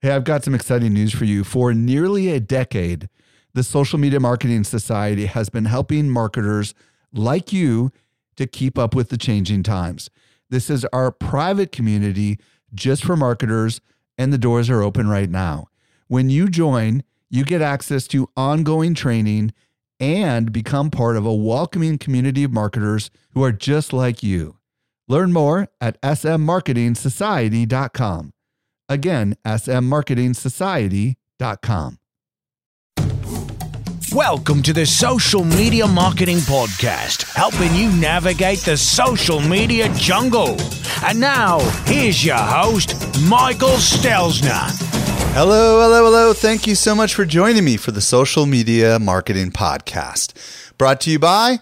Hey, I've got some exciting news for you. For nearly a decade, the Social Media Marketing Society has been helping marketers like you to keep up with the changing times. This is our private community just for marketers, and the doors are open right now. When you join, you get access to ongoing training and become part of a welcoming community of marketers who are just like you. Learn more at smmarketingsociety.com. Again, smmarketingsociety.com. Welcome to the Social Media Marketing Podcast, helping you navigate the social media jungle. And now, here's your host, Michael Stelzner. Hello. Thank you so much for joining me for the Social Media Marketing Podcast, brought to you by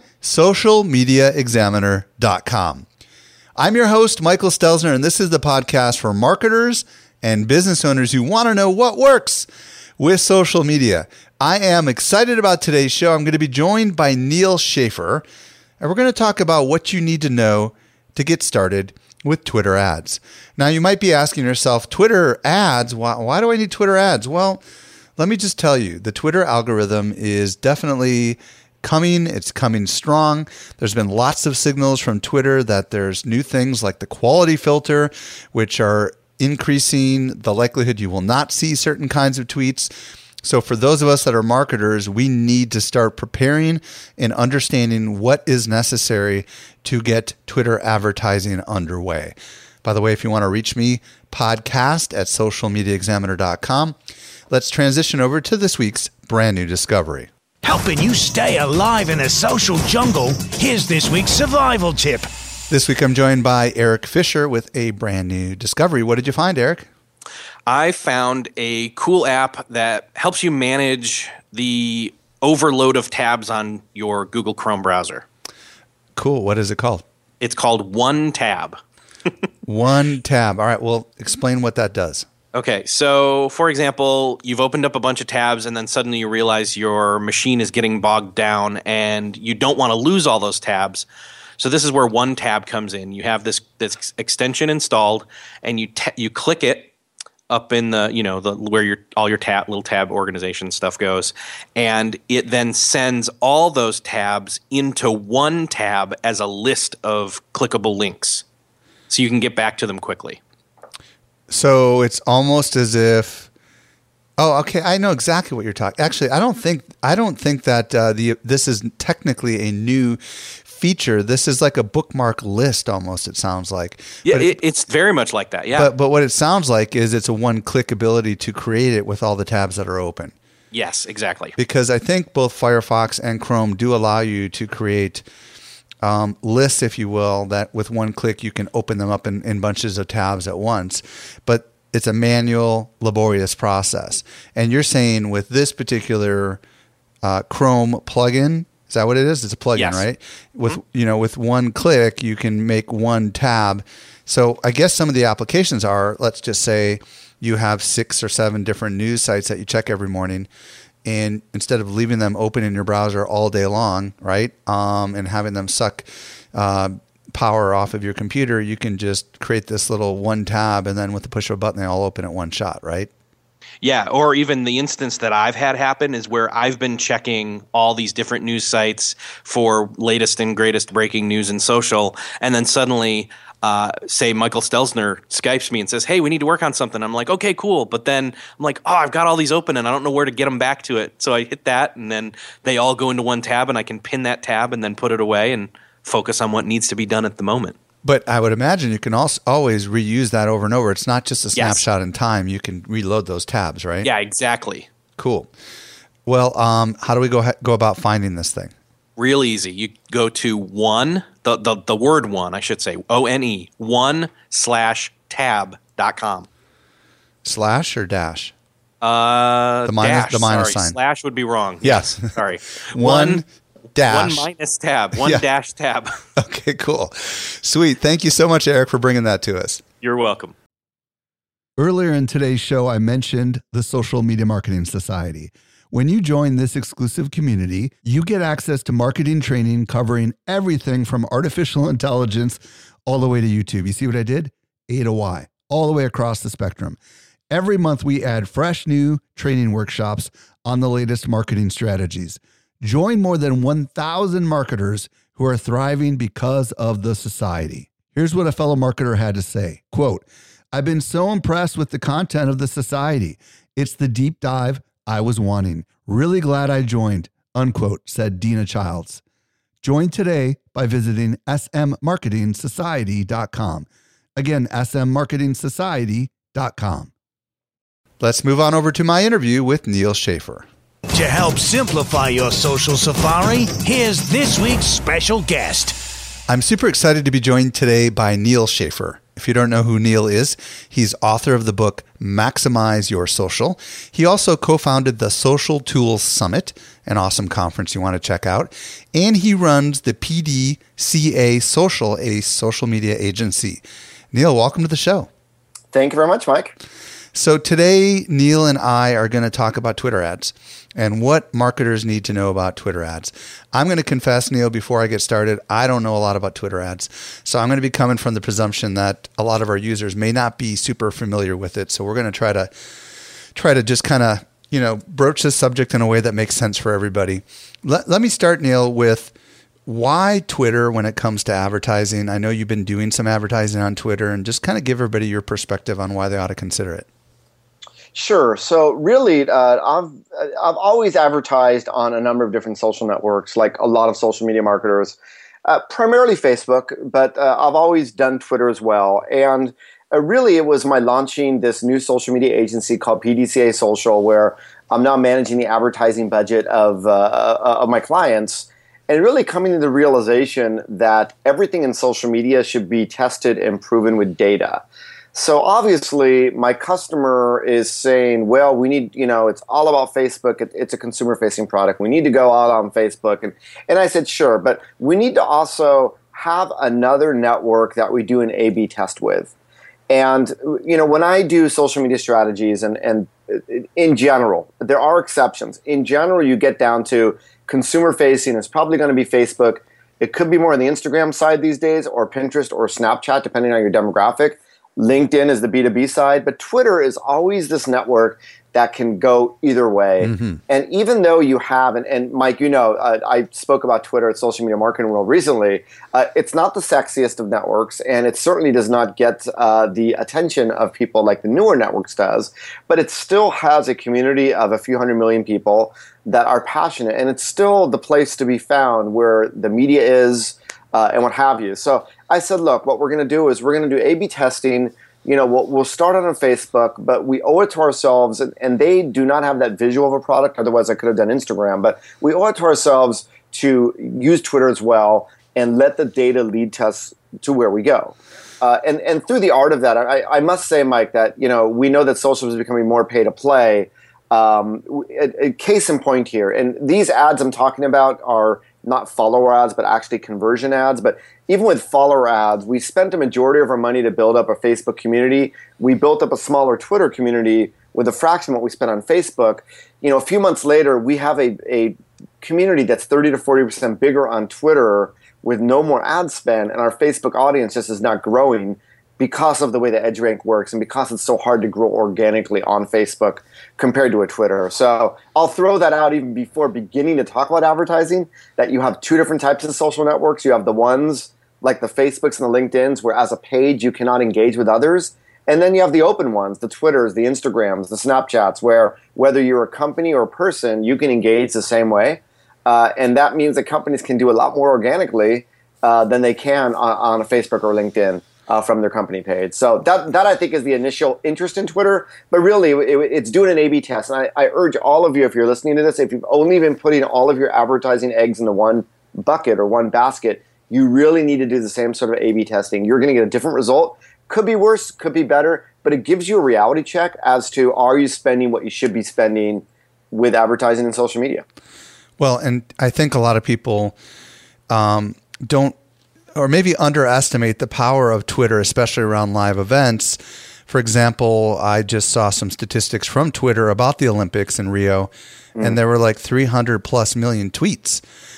socialmediaexaminer.com. I'm your host, Michael Stelzner, and this is the podcast for marketers and business owners who want to know what works with social media. I am excited about today's show. I'm going to be joined by Neal Schaffer, and we're going to talk about what you need to know to get started with Twitter ads. Now, you might be asking yourself, Twitter ads? Why do I need Twitter ads? Well, let me just tell you, the Twitter algorithm is definitely coming. It's coming strong. There's been lots of signals from Twitter that there's new things like the quality filter, which are increasing the likelihood you will not see certain kinds of tweets. So for those of us that are marketers, we need to start preparing and understanding what is necessary to get Twitter advertising underway. By the way, if you want to reach me, podcast at socialmediaexaminer.com. Let's transition over to this week's brand new discovery. Helping you stay alive in a social jungle, here's this week's survival tip. This week I'm joined by Eric Fisher with a brand new discovery. What did you find, Eric? I found a cool app that helps you manage the overload of tabs on your Google Chrome browser. Cool. What is it called? It's called OneTab. OneTab. All right. Well, explain what that does. Okay. So, for example, you've opened up a bunch of tabs and then suddenly you realize your machine is getting bogged down and you don't want to lose all those tabs. So this is where OneTab comes in. You have this extension installed, and you click it up in the where all your little tab organization stuff goes, and it then sends all those tabs into one tab as a list of clickable links, so you can get back to them quickly. So it's almost as if. Oh, okay. I know exactly what you're talking. Actually, I don't think that this is technically a new feature. This is like a bookmark list almost, it sounds like. Yeah, it's very much like that, yeah. But what it sounds like is it's a one-click ability to create it with all the tabs that are open. Yes, exactly. Because I think both Firefox and Chrome do allow you to create lists, if you will, that with one click you can open them up in bunches of tabs at once. But it's a manual, laborious process. And you're saying with this particular Chrome plugin, is that what it is? It's a plugin, yes. Right? With one click, you can make one tab. So I guess some of the applications are, let's just say you have 6 or 7 different news sites that you check every morning. And instead of leaving them open in your browser all day long, right, and having them suck power off of your computer, you can just create this little one tab, and then with the push of a button, they all open at one shot, right? Yeah, or even the instance that I've had happen is where I've been checking all these different news sites for latest and greatest breaking news in social, and then suddenly, say Michael Stelzner Skypes me and says, hey, we need to work on something. I'm like, okay, cool. But then I'm like, oh, I've got all these open and I don't know where to get them back to it. So I hit that, and then they all go into one tab, and I can pin that tab and then put it away and focus on what needs to be done at the moment. But I would imagine you can also always reuse that over and over. It's not just a snapshot in time. You can reload those tabs, right? Yeah, exactly. Cool. Well, how do we go about finding this thing? Real easy. You go to the word one, I should say, ONE, one/tab.com. Slash or dash? The minus sign. Slash would be wrong. Yes. Sorry. One dash. One minus tab. One dash tab. Okay, cool. Sweet. Thank you so much, Eric, for bringing that to us. You're welcome. Earlier in today's show, I mentioned the Social Media Marketing Society. When you join this exclusive community, you get access to marketing training covering everything from artificial intelligence all the way to YouTube. You see what I did? A to Y, all the way across the spectrum. Every month, we add fresh new training workshops on the latest marketing strategies. Join more than 1,000 marketers who are thriving because of the society. Here's what a fellow marketer had to say. Quote, "I've been so impressed with the content of the society. It's the deep dive I was wanting. Really glad I joined," unquote, said Dina Childs. Join today by visiting smmarketingsociety.com. Again, smmarketingsociety.com. Let's move on over to my interview with Neal Schaffer. To help simplify your social safari, here's this week's special guest. I'm super excited to be joined today by Neal Schaffer. If you don't know who Neal is, he's author of the book Maximize Your Social. He also co-founded the Social Tools Summit, an awesome conference you want to check out. And he runs the PDCA Social, a social media agency. Neal, welcome to the show. Thank you very much, Mike. So today, Neal and I are going to talk about Twitter ads and what marketers need to know about Twitter ads. I'm going to confess, Neal, before I get started, I don't know a lot about Twitter ads. So I'm going to be coming from the presumption that a lot of our users may not be super familiar with it. So we're going to try to just kind of, broach this subject in a way that makes sense for everybody. Let me start, Neal, with why Twitter when it comes to advertising. I know you've been doing some advertising on Twitter, and just kind of give everybody your perspective on why they ought to consider it. Sure. So really, I've always advertised on a number of different social networks, like a lot of social media marketers, primarily Facebook, but I've always done Twitter as well. And really, it was my launching this new social media agency called PDCA Social, where I'm now managing the advertising budget of my clients, and really coming to the realization that everything in social media should be tested and proven with data. So obviously, my customer is saying, well, we need, it's all about Facebook. It's a consumer-facing product. We need to go out on Facebook. And I said, sure, but we need to also have another network that we do an A/B test with. And, when I do social media strategies, and in general, there are exceptions. In general, you get down to consumer-facing. It's probably going to be Facebook. It could be more on the Instagram side these days, or Pinterest or Snapchat, depending on your demographic. LinkedIn is the B2B side, but Twitter is always this network that can go either way. Mm-hmm. And even though you have, and Mike, I spoke about Twitter at Social Media Marketing World recently, it's not the sexiest of networks, and it certainly does not get the attention of people like the newer networks does, but it still has a community of a few 100 million people that are passionate, and it's still the place to be found where the media is, and what have you. So I said, look, what we're going to do is we're going to do A/B testing. We'll start on Facebook, but we owe it to ourselves, and they do not have that visual of a product. Otherwise, I could have done Instagram. But we owe it to ourselves to use Twitter as well and let the data lead us to where we go. And through the art of that, I must say, Mike, that we know that social is becoming more pay to play. A case in point here, and these ads I'm talking about are not follower ads, but actually conversion ads. But even with follower ads, we spent a majority of our money to build up a Facebook community. We built up a smaller Twitter community with a fraction of what we spent on Facebook. A few months later, we have a community that's 30 to 40% bigger on Twitter with no more ad spend, and our Facebook audience just is not growing because of the way the EdgeRank works and because it's so hard to grow organically on Facebook compared to a Twitter. So I'll throw that out even before beginning to talk about advertising, that you have two different types of social networks. You have the ones like the Facebooks and the LinkedIns where as a page you cannot engage with others. And then you have the open ones, the Twitters, the Instagrams, the Snapchats, where whether you're a company or a person, you can engage the same way. And that means that companies can do a lot more organically than they can on a Facebook or LinkedIn. From their company page. So that I think is the initial interest in Twitter, but really it's doing an A/B test. And I urge all of you, if you're listening to this, if you've only been putting all of your advertising eggs into one bucket or one basket, you really need to do the same sort of A/B testing. You're going to get a different result. Could be worse, could be better, but it gives you a reality check as to are you spending what you should be spending with advertising and social media. Well, and I think a lot of people don't, or maybe underestimate the power of Twitter, especially around live events. For example, I just saw some statistics from Twitter about the Olympics in Rio, and there were like 300 plus million tweets.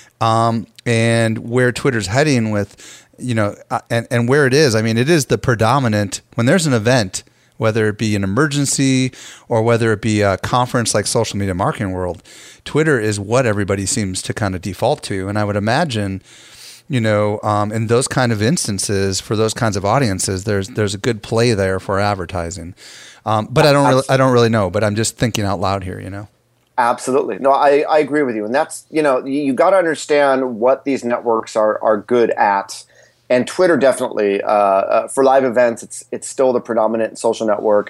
And where Twitter's heading with, and where it is, I mean, it is the predominant, when there's an event, whether it be an emergency or whether it be a conference like Social Media Marketing World, Twitter is what everybody seems to kind of default to. And I would imagine, in those kind of instances, for those kinds of audiences, there's a good play there for advertising. But I don't really know. But I'm just thinking out loud here. Absolutely. No, I agree with you. And that's, you got to understand what these networks are good at. And Twitter definitely, for live events, it's still the predominant social network.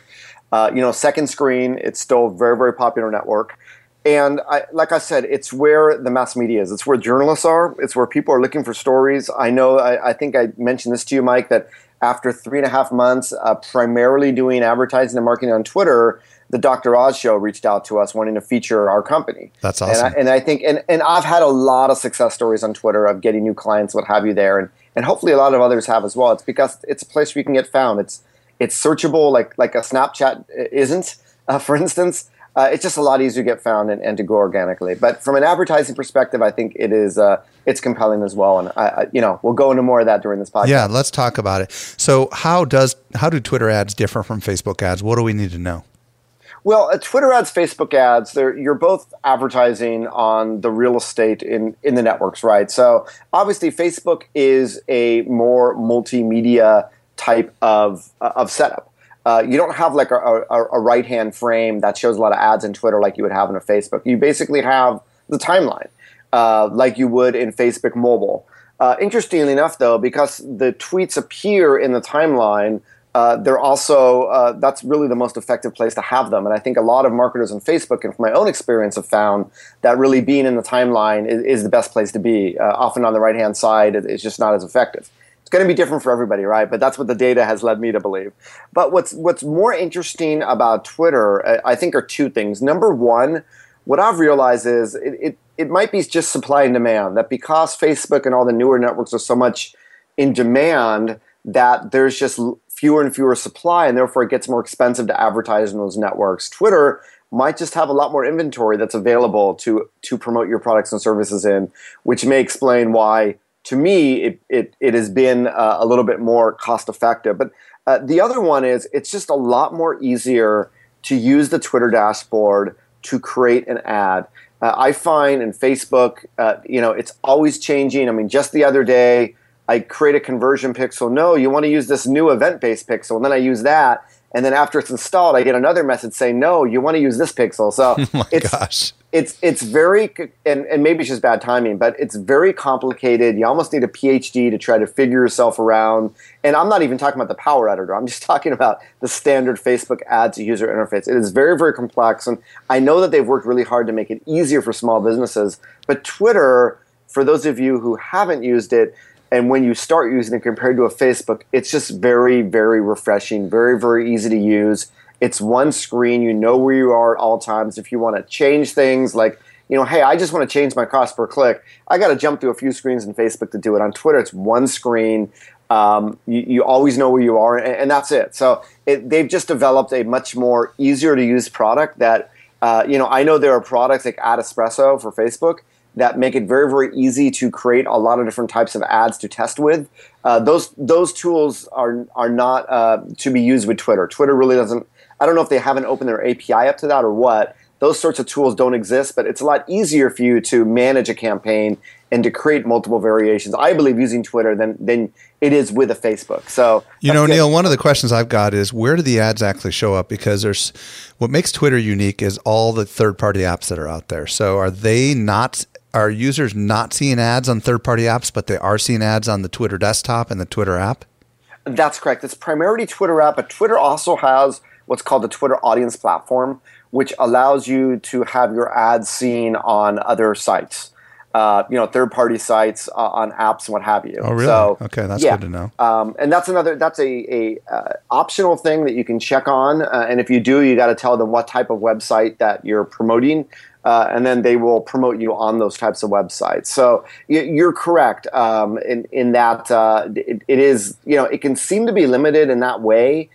Second Screen, it's still a very, very popular network. And like I said, it's where the mass media is. It's where journalists are. It's where people are looking for stories. I know, I think I mentioned this to you, Mike, that after 3.5 months, primarily doing advertising and marketing on Twitter, the Dr. Oz Show reached out to us wanting to feature our company. That's awesome. And I think, and I've had a lot of success stories on Twitter of getting new clients, what have you there. And hopefully a lot of others have as well. It's because it's a place where you can get found. It's searchable like a Snapchat isn't, for instance. It's just a lot easier to get found and to grow organically. But from an advertising perspective, I think it is it's compelling as well. And we'll go into more of that during this podcast. Yeah, let's talk about it. So how do Twitter ads differ from Facebook ads? What do we need to know? Well, Twitter ads, Facebook ads, you're both advertising on the real estate in the networks, right? So obviously Facebook is a more multimedia type of setup. You don't have like a right-hand frame that shows a lot of ads in Twitter like you would have in a Facebook. You basically have the timeline like you would in Facebook mobile. Interestingly enough, though, because the tweets appear in the timeline, they're also that's really the most effective place to have them. And I think a lot of marketers on Facebook, and from my own experience, have found that really being in the timeline is the best place to be. Often on the right-hand side, it's just not as effective. It's going to be different for everybody, right? But that's what the data has led me to believe. But what's more interesting about Twitter, I think, are two things. Number one, what I've realized is it might be just supply and demand, that because Facebook and all the newer networks are so much in demand, that there's just fewer and fewer supply, and therefore it gets more expensive to advertise in those networks. Twitter might just have a lot more inventory that's available to promote your products and services in, which may explain why, to me, it has been a little bit more cost effective. But the other one is it's just a lot more easier to use the Twitter dashboard to create an ad. I find in Facebook, it's always changing. I mean, just the other day, I create a conversion pixel. No, you want to use this new event-based pixel. And then I use that. And then after it's installed, I get another message saying, no, you want to use this pixel. So it's very, and maybe it's just bad timing, but it's very complicated. You almost need a PhD to try to figure yourself around. And I'm not even talking about the Power Editor. I'm just talking about the standard Facebook ads user interface. It is very, very complex. And I know that they've worked really hard to make it easier for small businesses. But Twitter, for those of you who haven't used it, and when you start using it compared to a Facebook, it's just very, very refreshing, very, very easy to use. It's one screen. You know where you are at all times. If you want to change things like, hey, I just want to change my cost per click, I got to jump through a few screens in Facebook to do it. On Twitter, it's one screen. You always know where you are, and that's it. So they've just developed a much more easier to use product that, I know there are products like AdEspresso for Facebook that make it very, very easy to create a lot of different types of ads to test with. Those tools are not to be used with Twitter. Twitter really doesn't. I don't know if they haven't opened their API up to that or what. Those sorts of tools don't exist, but it's a lot easier for you to manage a campaign and to create multiple variations, I believe, using Twitter than it is with a Facebook. So, Neil, one of the questions I've got is, where do the ads actually show up? Because what makes Twitter unique is all the third-party apps that are out there. So are users not seeing ads on third-party apps, but they are seeing ads on the Twitter desktop and the Twitter app? That's correct. It's primarily Twitter app, but Twitter also has what's called the Twitter Audience Platform, which allows you to have your ads seen on other sites, third-party sites, on apps and what have you. Oh, really? So, okay, that's good to know. And that's a optional thing that you can check on. And if you do, you got to tell them what type of website that you're promoting. And then they will promote you on those types of websites. So you're correct in that it is, it can seem to be limited in that way.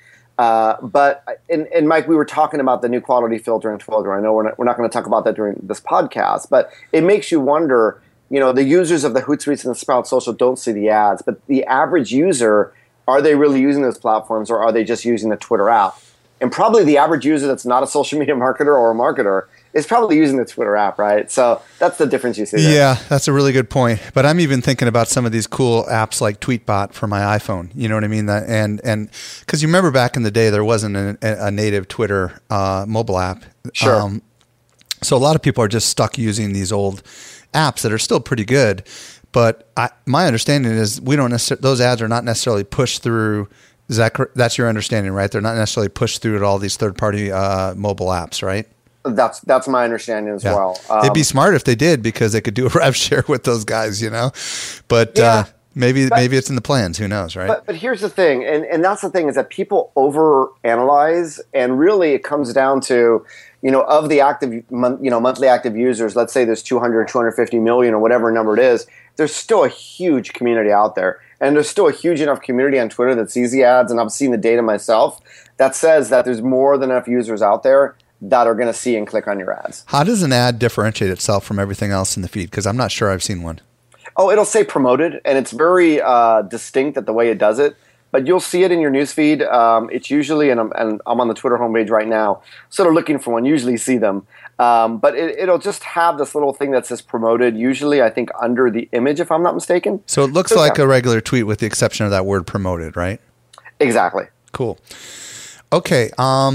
But Mike, we were talking about the new quality filter and filter. I know we're not going to talk about that during this podcast, but it makes you wonder, the users of the Hootsuite and the Sprout Social don't see the ads, but the average user, are they really using those platforms, or are they just using the Twitter app? And probably the average user that's not a social media marketer or a marketer is probably using the Twitter app, right? So that's the difference you see there. Yeah, that's a really good point. But I'm even thinking about some of these cool apps like Tweetbot for my iPhone. You know what I mean? And because you remember back in the day, there wasn't a native Twitter mobile app. Sure. So a lot of people are just stuck using these old apps that are still pretty good. But my understanding is those ads are not necessarily pushed through. That's your understanding, right? They're not necessarily pushed through to all these third-party mobile apps, right? That's my understanding as well. It'd be smart if they did, because they could do a rev share with those guys, you know. But maybe it's in the plans. Who knows, right? But here's the thing, and that's the thing, is that people overanalyze, and really it comes down to, of the monthly active users. Let's say there's 200, 250 million, or whatever number it is. There's still a huge community out there, and there's still a huge enough community on Twitter that sees the ads, and I've seen the data myself that says that there's more than enough users out there that are going to see and click on your ads. How does an ad differentiate itself from everything else in the feed? Because I'm not sure I've seen one. Oh, it'll say promoted, and it's very distinct at the way it does it. But you'll see it in your newsfeed. It's usually, and I'm on the Twitter homepage right now, sort of looking for one. Usually see them. But it'll just have this little thing that says promoted, usually I think under the image, if I'm not mistaken. So it looks like a regular tweet with the exception of that word promoted, right? Exactly. Cool. Okay.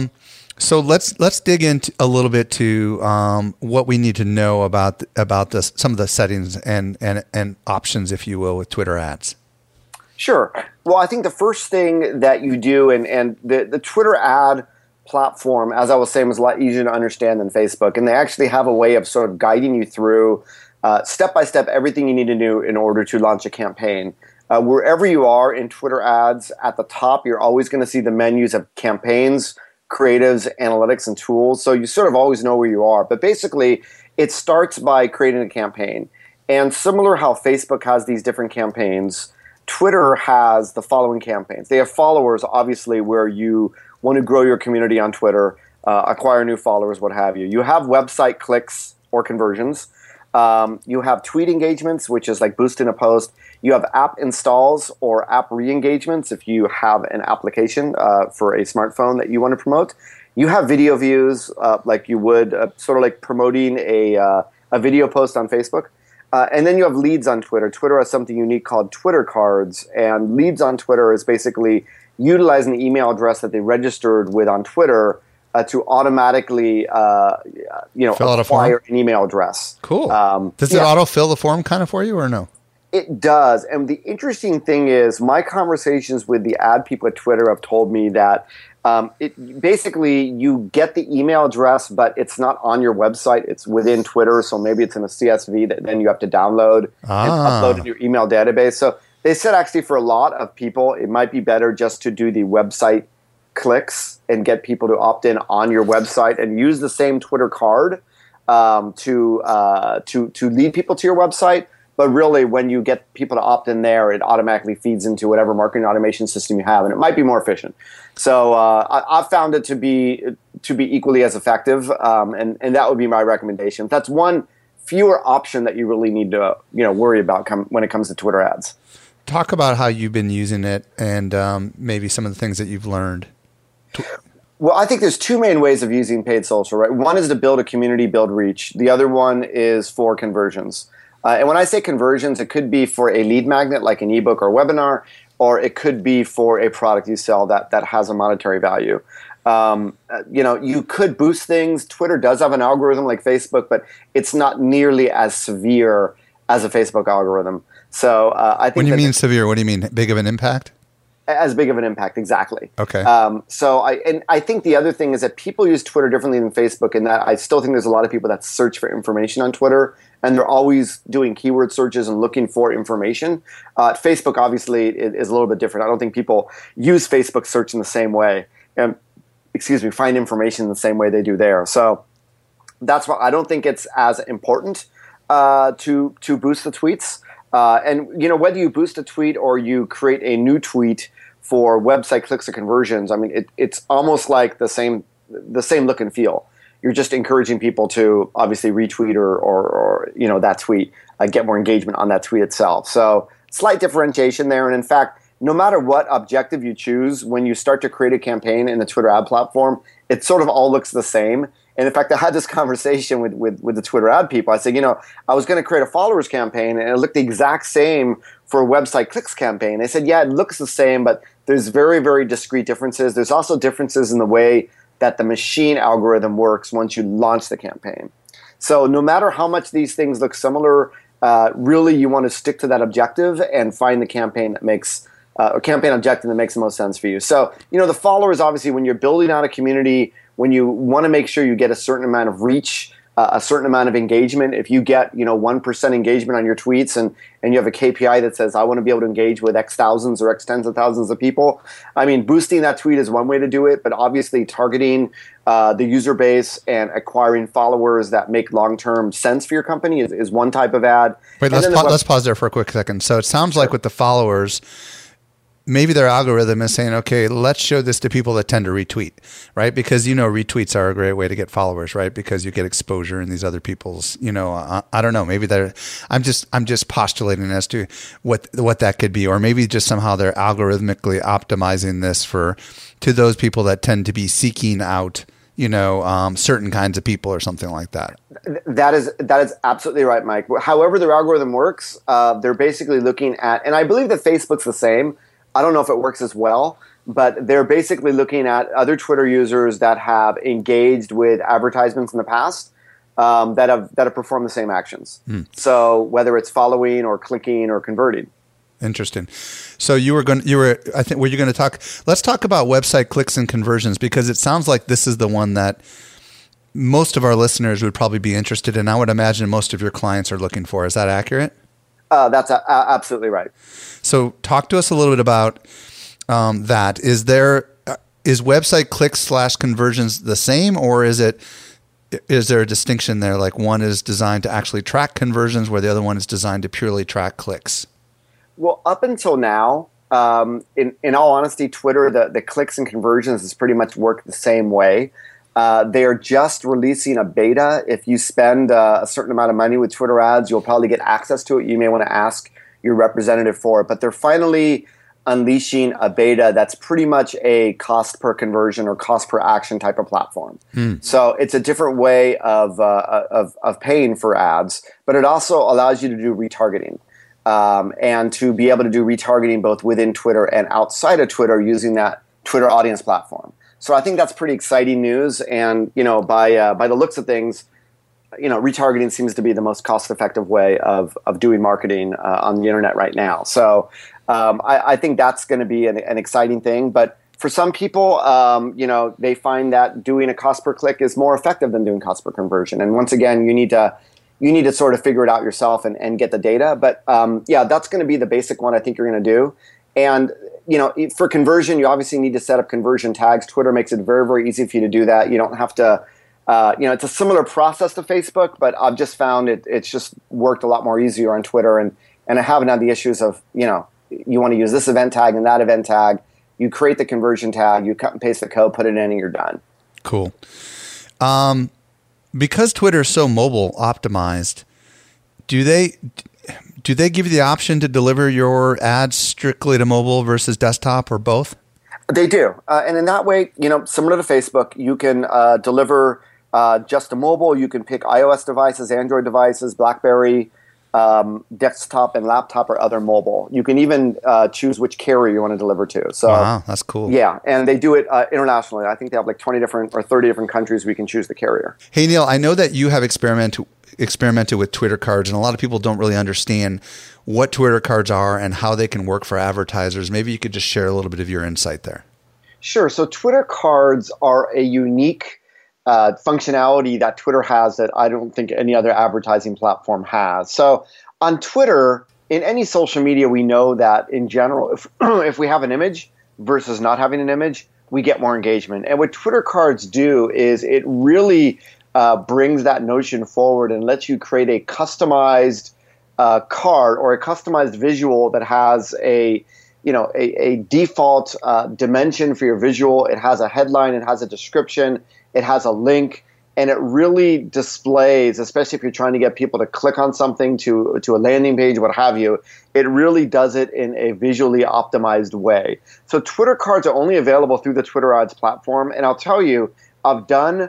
So let's dig into a little bit to what we need to know about some of the settings and options, if you will, with Twitter ads. Sure. Well, I think the first thing that you do, and the Twitter ad platform, as I was saying, is a lot easier to understand than Facebook, and they actually have a way of sort of guiding you through step by step everything you need to do in order to launch a campaign. Wherever you are in Twitter ads, at the top, you're always going to see the menus of campaigns, creatives, analytics, and tools. So you sort of always know where you are. But basically, it starts by creating a campaign. And similar how Facebook has these different campaigns, Twitter has the following campaigns. They have followers, obviously, where you want to grow your community on Twitter, acquire new followers, what have you. You have website clicks or conversions. You have tweet engagements, which is like boosting a post. You have app installs or app re-engagements if you have an application for a smartphone that you want to promote. You have video views like you would sort of like promoting a video post on Facebook. And then you have leads on Twitter. Twitter has something unique called Twitter cards. And leads on Twitter is basically utilizing the email address that they registered with on Twitter to automatically acquire an email address. Cool. Does it autofill the form kind of for you or no? It does. And the interesting thing is my conversations with the ad people at Twitter have told me that it basically you get the email address, but it's not on your website. It's within Twitter. So maybe it's in a CSV that then you have to download and upload in your email database. So they said actually for a lot of people, it might be better just to do the website clicks and get people to opt in on your website and use the same Twitter card to lead people to your website. But really, when you get people to opt in there, it automatically feeds into whatever marketing automation system you have, and it might be more efficient. So I've found it to be equally as effective, and that would be my recommendation. That's one fewer option that you really need to worry about when it comes to Twitter ads. Talk about how you've been using it and maybe some of the things that you've learned. Well, I think there's two main ways of using paid social, right? One is to build a community, build reach. The other one is for conversions. And when I say conversions, it could be for a lead magnet like an ebook or webinar, or it could be for a product you sell that has a monetary value. You could boost things. Twitter does have an algorithm like Facebook, but it's not nearly as severe as a Facebook algorithm. So I think when you mean severe, what do you mean? Big of an impact? As big of an impact, exactly. Okay. I think the other thing is that people use Twitter differently than Facebook in that I still think there's a lot of people that search for information on Twitter, and they're always doing keyword searches and looking for information. Facebook obviously is a little bit different. I don't think people use Facebook search in the same way, find information in the same way they do there. So that's why I don't think it's as important to boost the tweets. And whether you boost a tweet or you create a new tweet for website clicks or conversions, I mean, it's almost like the same look and feel. You're just encouraging people to obviously retweet or that tweet, get more engagement on that tweet itself. So slight differentiation there. And in fact, no matter what objective you choose, when you start to create a campaign in the Twitter ad platform, it sort of all looks the same. And in fact, I had this conversation with the Twitter ad people. I said, I was going to create a followers campaign, and it looked the exact same for a website clicks campaign. They said, yeah, it looks the same, but there's very, very discrete differences. There's also differences in the way that the machine algorithm works once you launch the campaign. So no matter how much these things look similar, really you want to stick to that objective and find the campaign that makes or campaign objective that makes the most sense for you. So, the followers, obviously, when you're building out a community, when you want to make sure you get a certain amount of reach, a certain amount of engagement, if you get, 1% engagement on your tweets and you have a KPI that says, I want to be able to engage with X thousands or X tens of thousands of people, boosting that tweet is one way to do it, but obviously targeting the user base and acquiring followers that make long-term sense for your company is one type of ad. Wait, let's pause there for a quick second. So it sounds like with the followers, maybe their algorithm is saying, okay, let's show this to people that tend to retweet, right? Because, retweets are a great way to get followers, right? Because you get exposure in these other people's, I don't know, maybe I'm just postulating as to what that could be, or maybe just somehow they're algorithmically optimizing this to those people that tend to be seeking out, certain kinds of people or something like that. That is absolutely right, Mike. However their algorithm works, they're basically looking at, and I believe that Facebook's the same. I don't know if it works as well, but they're basically looking at other Twitter users that have engaged with advertisements in the past that have performed the same actions. So whether it's following or clicking or converting. Interesting. So were you going to talk? Let's talk about website clicks and conversions, because it sounds like this is the one that most of our listeners would probably be interested in. I would imagine most of your clients are looking for. Is that accurate? That's absolutely right. So talk to us a little bit about that. Is website clicks / conversions the same, or is there a distinction there? Like one is designed to actually track conversions where the other one is designed to purely track clicks? Well, up until now, in all honesty, Twitter, the clicks and conversions has pretty much worked the same way. They are just releasing a beta. If you spend a certain amount of money with Twitter ads, you'll probably get access to it. You may want to ask your representative for it. But they're finally unleashing a beta that's pretty much a cost per conversion or cost per action type of platform. So it's a different way of paying for ads, but it also allows you to do retargeting. And to be able to do retargeting both within Twitter and outside of Twitter using that Twitter audience platform. So I think that's pretty exciting news, and by the looks of things, retargeting seems to be the most cost-effective way of doing marketing on the internet right now. So I think that's going to be an exciting thing. But for some people, they find that doing a cost per click is more effective than doing cost per conversion. And once again, you need to sort of figure it out yourself and get the data. But that's going to be the basic one I think you're going to do. And for conversion, you obviously need to set up conversion tags. Twitter makes it very, very easy for you to do that. You don't have to, it's a similar process to Facebook, but I've just found it's just worked a lot more easier on Twitter. And I haven't had the issues of, you want to use this event tag and that event tag. You create the conversion tag, you cut and paste the code, put it in, and you're done. Cool. Because Twitter is so mobile optimized, do they give you the option to deliver your ads strictly to mobile versus desktop, or both? They do. And in that way, similar to Facebook, you can deliver just to mobile. You can pick iOS devices, Android devices, BlackBerry, desktop and laptop, or other mobile. You can even choose which carrier you want to deliver to. So, wow, that's cool. Yeah, and they do it internationally. I think they have like 20 different or 30 different countries we can choose the carrier. Hey, Neil, I know that you have experimented with Twitter cards, and a lot of people don't really understand what Twitter cards are and how they can work for advertisers. Maybe you could just share a little bit of your insight there. Sure. So Twitter cards are a unique functionality that Twitter has that I don't think any other advertising platform has. So on Twitter, in any social media, we know that in general, if we have an image versus not having an image, we get more engagement. And what Twitter cards do is it really brings that notion forward and lets you create a customized card or a customized visual that has a default dimension for your visual. It has a headline, it has a description, it has a link, and it really displays, especially if you're trying to get people to click on something to a landing page, what have you, it really does it in a visually optimized way. So Twitter cards are only available through the Twitter Ads platform, and I'll tell you, I've done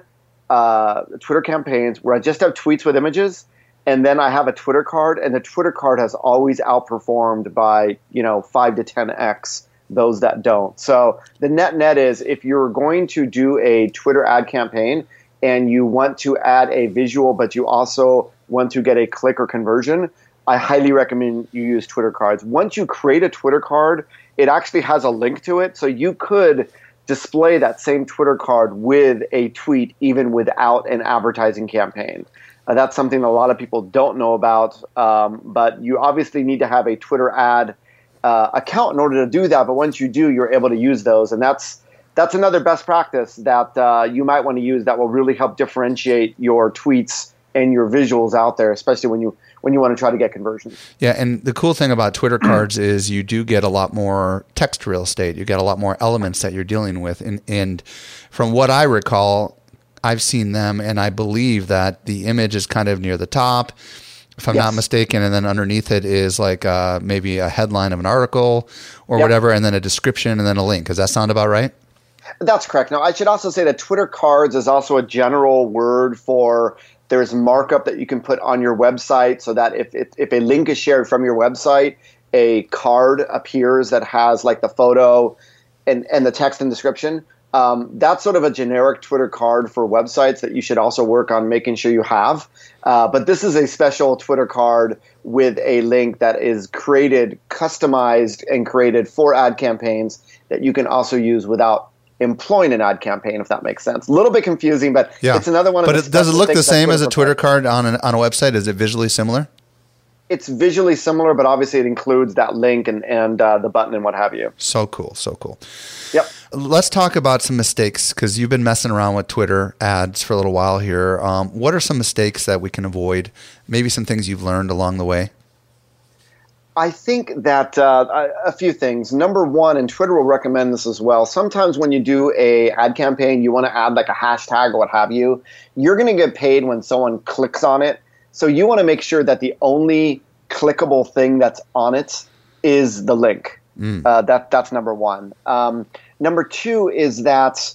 Twitter campaigns where I just have tweets with images, and then I have a Twitter card, and the Twitter card has always outperformed by 5 to 10x those that don't. So the net is, if you're going to do a Twitter ad campaign and you want to add a visual, but you also want to get a click or conversion, I highly recommend you use Twitter cards. Once you create a Twitter card, it actually has a link to it, so you could display that same Twitter card with a tweet even without an advertising campaign. That's something a lot of people don't know about, but you obviously need to have a Twitter ad account in order to do that. But once you do, you're able to use those, and that's another best practice that you might want to use that will really help differentiate your tweets and your visuals out there, especially when you want to try to get conversions. Yeah, and the cool thing about Twitter cards is you do get a lot more text real estate. You get a lot more elements that you're dealing with, and from what I recall, I've seen them, and I believe that the image is kind of near the top, if I'm not mistaken, and then underneath it is like maybe a headline of an article or whatever, and then a description, and then a link. Does that sound about right? That's correct. Now, I should also say that Twitter cards is also a general word for there's markup that you can put on your website so that if a link is shared from your website, a card appears that has like the photo and the text and description. That's sort of a generic Twitter card for websites that you should also work on making sure you have. But this is a special Twitter card with a link that is created, customized, and created for ad campaigns that you can also use without employing an ad campaign, if that makes sense. A little bit confusing, but it's another one of the. But does it look the same as a Twitter card on a website? Is it visually similar? It's visually similar, but obviously it includes that link and the button and what have you. So cool, so cool. Yep. Let's talk about some mistakes, because you've been messing around with Twitter ads for a little while here. What are some mistakes that we can avoid? Maybe some things you've learned along the way? I think that a few things. Number one, and Twitter will recommend this as well, sometimes when you do a ad campaign, you want to add like a hashtag or what have you. You're going to get paid when someone clicks on it. So you want to make sure that the only clickable thing that's on it is the link. That's number one. Number two is that,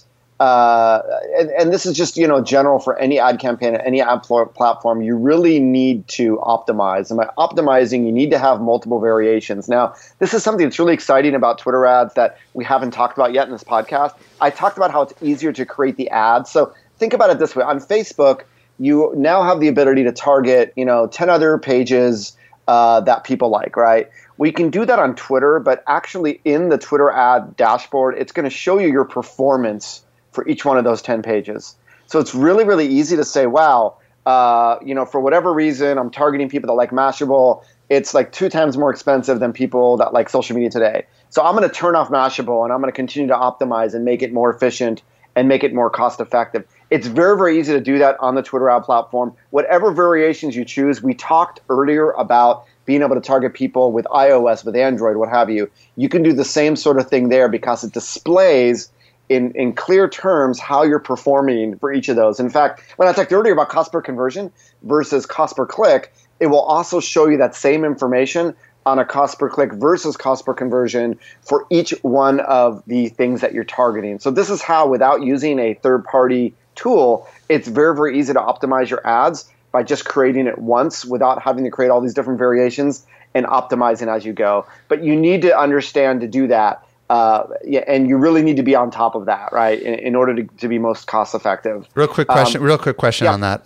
and this is just general for any ad campaign, any ad platform, you really need to optimize. And by optimizing, you need to have multiple variations. Now, this is something that's really exciting about Twitter ads that we haven't talked about yet in this podcast. I talked about how it's easier to create the ads. So think about it this way. On Facebook, you now have the ability to target 10 other pages that people like, right? We can do that on Twitter, but actually in the Twitter ad dashboard, it's going to show you your performance for each one of those 10 pages. So it's really, really easy to say, wow, for whatever reason, I'm targeting people that like Mashable. It's like 2 times more expensive than people that like social media today. So I'm going to turn off Mashable, and I'm going to continue to optimize and make it more efficient and make it more cost effective. It's very, very easy to do that on the Twitter ad platform. Whatever variations you choose, we talked earlier about being able to target people with iOS, with Android, what have you. You can do the same sort of thing there because it displays in clear terms how you're performing for each of those. In fact, when I talked earlier about cost per conversion versus cost per click, it will also show you that same information on a cost per click versus cost per conversion for each one of the things that you're targeting. So this is how, without using a third-party tool, it's very, very easy to optimize your ads by just creating it once without having to create all these different variations and optimizing as you go. But you need to understand to do that. And you really need to be on top of that, right, in order to be most cost effective. Real quick question on that.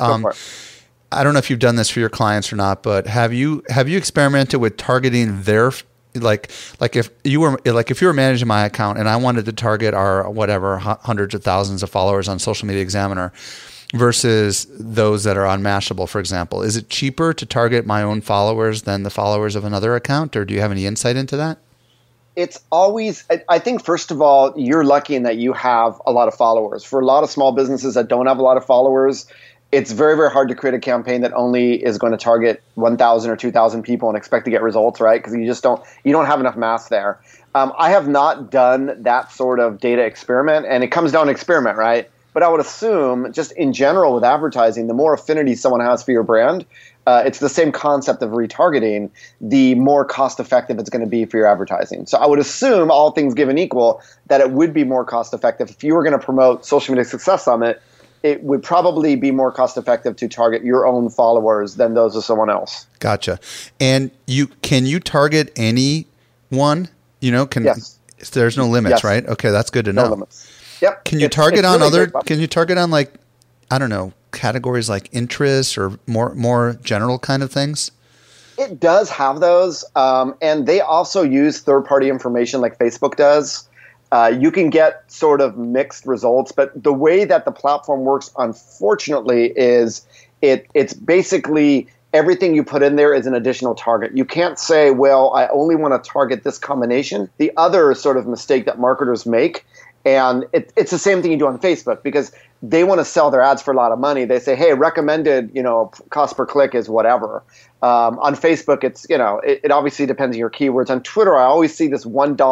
I don't know if you've done this for your clients or not, but have you experimented with targeting their like if you were managing my account and I wanted to target our whatever hundreds of thousands of followers on Social Media Examiner versus those that are on Mashable, for example, is it cheaper to target my own followers than the followers of another account, or do you have any insight into that? It's always, I think, first of all, you're lucky in that you have a lot of followers. For a lot of small businesses that don't have a lot of followers, it's very, very hard to create a campaign that only is going to target 1,000 or 2,000 people and expect to get results, right? Because you don't have enough mass there. I have not done that sort of data experiment, and it comes down to experiment, right? But I would assume, just in general with advertising, the more affinity someone has for your brand, it's the same concept of retargeting, the more cost effective it's going to be for your advertising. So I would assume, all things given equal, that it would be more cost effective. If you were going to promote Social Media Success Summit, it would probably be more cost effective to target your own followers than those of someone else. Gotcha. And can you target anyone? Yes. There's no limits, Yes. right? Okay, that's good to know. No limits. Yep. Can you target on can you target on, like, I don't know, categories like interests or more general kind of things? It does have those. And they also use third-party information like Facebook does. You can get sort of mixed results, but the way that the platform works, unfortunately, is it's basically everything you put in there is an additional target. You can't say, well, I only want to target this combination. The other sort of mistake that marketers make, and it's the same thing you do on Facebook, because they want to sell their ads for a lot of money. They say, hey, recommended, cost per click is whatever. On Facebook, it obviously depends on your keywords. On Twitter, I always see this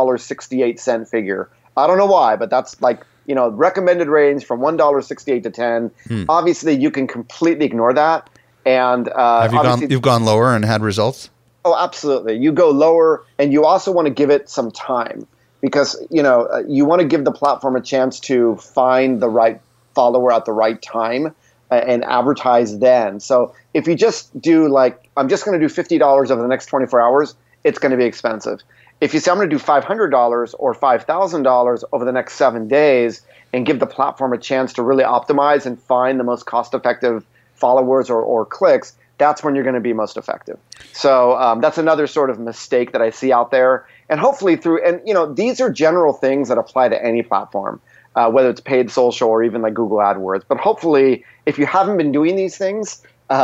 $1.68 figure. I don't know why, but that's like, recommended range from $1.68 to 10. Obviously, you can completely ignore that. And you've gone lower and had results? Oh, absolutely. You go lower, and you also want to give it some time, because you want to give the platform a chance to find the right follower at the right time and advertise then. So if you just do like, I'm just going to do $50 over the next 24 hours, it's going to be expensive. If you say I'm going to do $500 or $5,000 over the next 7 days and give the platform a chance to really optimize and find the most cost-effective followers or clicks, that's when you're going to be most effective. So that's another sort of mistake that I see out there. And hopefully these are general things that apply to any platform, whether it's paid social or even like Google AdWords. But hopefully, if you haven't been doing these things,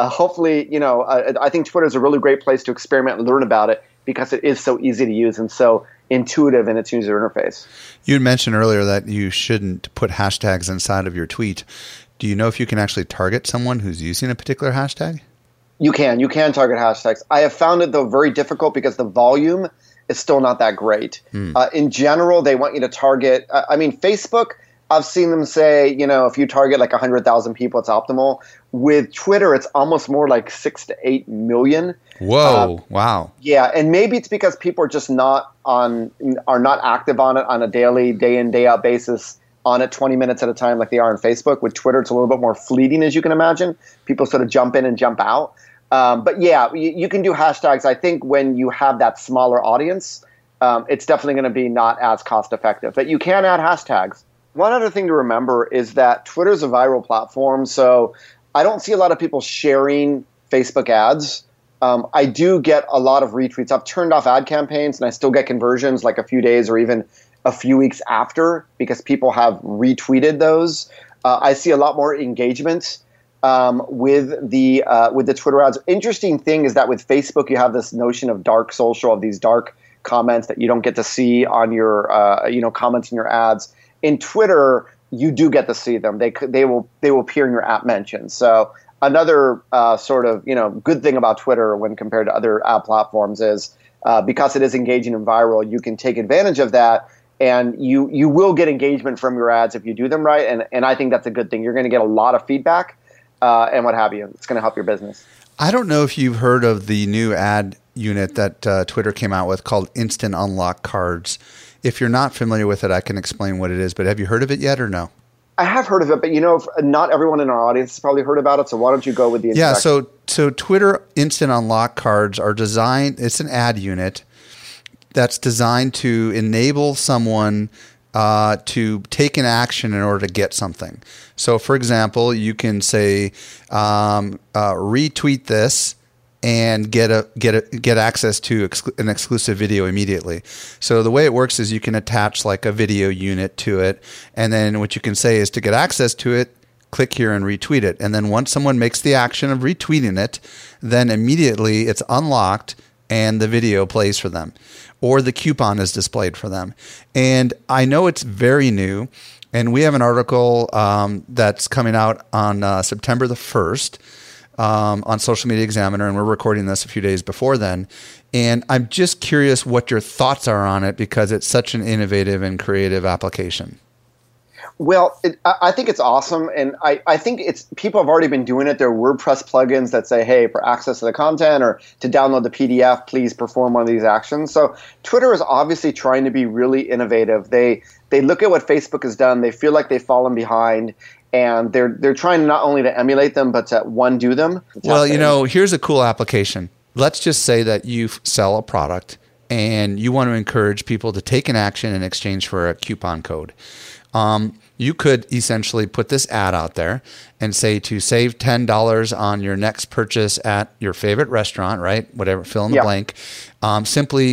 I think Twitter is a really great place to experiment and learn about it, because it is so easy to use and so intuitive in its user interface. You had mentioned earlier that you shouldn't put hashtags inside of your tweet. Do you know if you can actually target someone who's using a particular hashtag? You can target hashtags. I have found it, though, very difficult because the volume is still not that great. In general, they want you to target, Facebook, I've seen them say, if you target like 100,000 people, it's optimal. With Twitter, it's almost more like 6 to 8 million. Whoa! Wow. Yeah, and maybe it's because people are just not active on it on a daily, day in, day out basis, on it 20 minutes at a time like they are on Facebook. With Twitter, it's a little bit more fleeting, as you can imagine. People sort of jump in and jump out. But yeah, you can do hashtags. I think when you have that smaller audience, it's definitely going to be not as cost effective. But you can add hashtags. One other thing to remember is that Twitter is a viral platform, so I don't see a lot of people sharing Facebook ads. I do get a lot of retweets. I've turned off ad campaigns, and I still get conversions like a few days or even a few weeks after, because people have retweeted those. I see a lot more engagement with the Twitter ads. Interesting thing is that with Facebook, you have this notion of dark social, of these dark comments that you don't get to see on your comments in your ads. In Twitter, you do get to see them. They will appear in your app mentions. So another sort of good thing about Twitter when compared to other app platforms is because it is engaging and viral, you can take advantage of that, and you will get engagement from your ads if you do them right. And I think that's a good thing. You're going to get a lot of feedback and what have you. It's going to help your business. I don't know if you've heard of the new ad unit that Twitter came out with called Instant Unlock Cards. If you're not familiar with it, I can explain what it is, but have you heard of it yet or no? I have heard of it, but not everyone in our audience has probably heard about it, so why don't you go with the introduction? Yeah, so Twitter Instant Unlock Cards are designed, it's an ad unit that's designed to enable someone to take an action in order to get something. So for example, you can say, retweet this and get access to an exclusive video immediately. So the way it works is you can attach like a video unit to it, and then what you can say is to get access to it, click here and retweet it. And then once someone makes the action of retweeting it, then immediately it's unlocked and the video plays for them, or the coupon is displayed for them. And I know it's very new, and we have an article that's coming out on September the 1st. On Social Media Examiner, and we're recording this a few days before then. And I'm just curious what your thoughts are on it, because it's such an innovative and creative application. Well, I think it's awesome, and I think people have already been doing it. There are WordPress plugins that say, hey, for access to the content or to download the PDF, please perform one of these actions. So Twitter is obviously trying to be really innovative. They look at what Facebook has done. They feel like they've fallen behind, and they're trying not only to emulate them, but to undo them. Well, here's a cool application. Let's just say that you sell a product and you want to encourage people to take an action in exchange for a coupon code. You could essentially put this ad out there and say to save $10 on your next purchase at your favorite restaurant, right? Whatever, fill in the blank. Simply,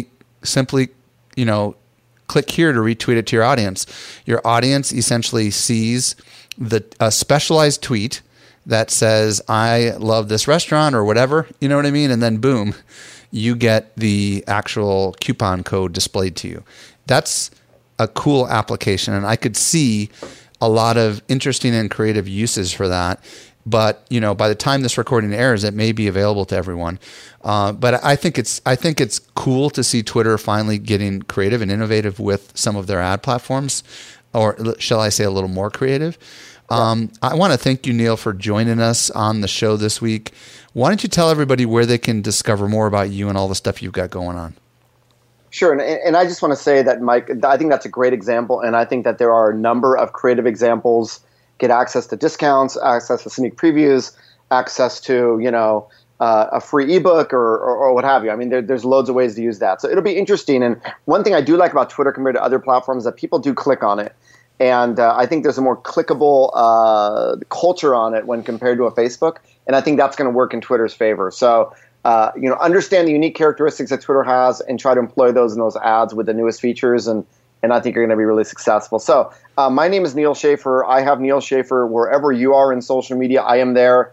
click here to retweet it to your audience. Your audience essentially sees a specialized tweet that says, I love this restaurant or whatever, you know what I mean? And then boom, you get the actual coupon code displayed to you. That's a cool application, and I could see a lot of interesting and creative uses for that. But by the time this recording airs, it may be available to everyone. But I think it's cool to see Twitter finally getting creative and innovative with some of their ad platforms, or shall I say, a little more creative. I want to thank you, Neil, for joining us on the show this week. Why don't you tell everybody where they can discover more about you and all the stuff you've got going on? Sure, and I just want to say that, Mike, I think that's a great example, and I think that there are a number of creative examples. Get access to discounts, access to sneak previews, access to a free ebook or what have you. I mean, there's loads of ways to use that. So it'll be interesting. And one thing I do like about Twitter compared to other platforms is that people do click on it, and I think there's a more clickable culture on it when compared to a Facebook, and I think that's going to work in Twitter's favor. So. Understand the unique characteristics that Twitter has and try to employ those in those ads with the newest features, and I think you're going to be really successful. So my name is Neal Schaffer. I have Neal Schaffer wherever you are in social media. I am there,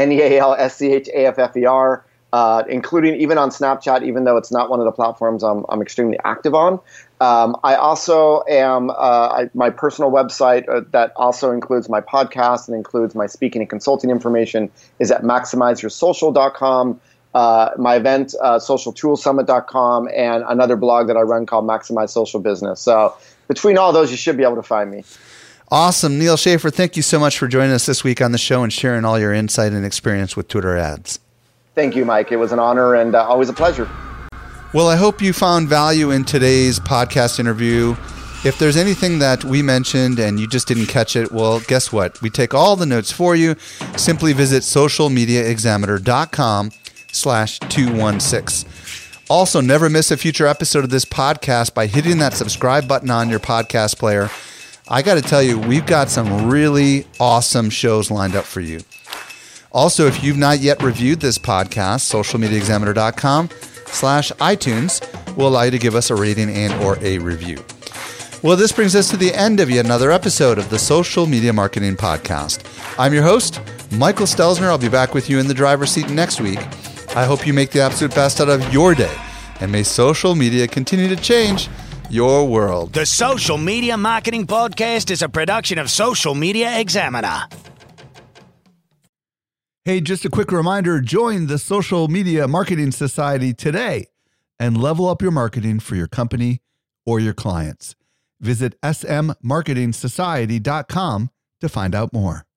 NealSchaffer, including even on Snapchat, even though it's not one of the platforms I'm extremely active on. I also am my personal website that also includes my podcast and includes my speaking and consulting information is at MaximizeYourSocial.com. My event, socialtoolsummit.com, and another blog that I run called Maximize Social Business. So between all those, you should be able to find me. Awesome. Neal Schaffer, thank you so much for joining us this week on the show and sharing all your insight and experience with Twitter ads. Thank you, Mike. It was an honor and always a pleasure. Well, I hope you found value in today's podcast interview. If there's anything that we mentioned and you just didn't catch it, well, guess what? We take all the notes for you. Simply visit socialmediaexaminer.com/216. Also, never miss a future episode of this podcast by hitting that subscribe button on your podcast player. I got to tell you, we've got some really awesome shows lined up for you. Also, if you've not yet reviewed this podcast, socialmediaexaminer.com/iTunes will allow you to give us a rating and or a review. Well, this brings us to the end of yet another episode of the Social Media Marketing Podcast. I'm your host, Michael Stelzner. I'll be back with you in the driver's seat next week. I hope you make the absolute best out of your day, and may social media continue to change your world. The Social Media Marketing Podcast is a production of Social Media Examiner. Hey, just a quick reminder, join the Social Media Marketing Society today and level up your marketing for your company or your clients. Visit smmarketingsociety.com to find out more.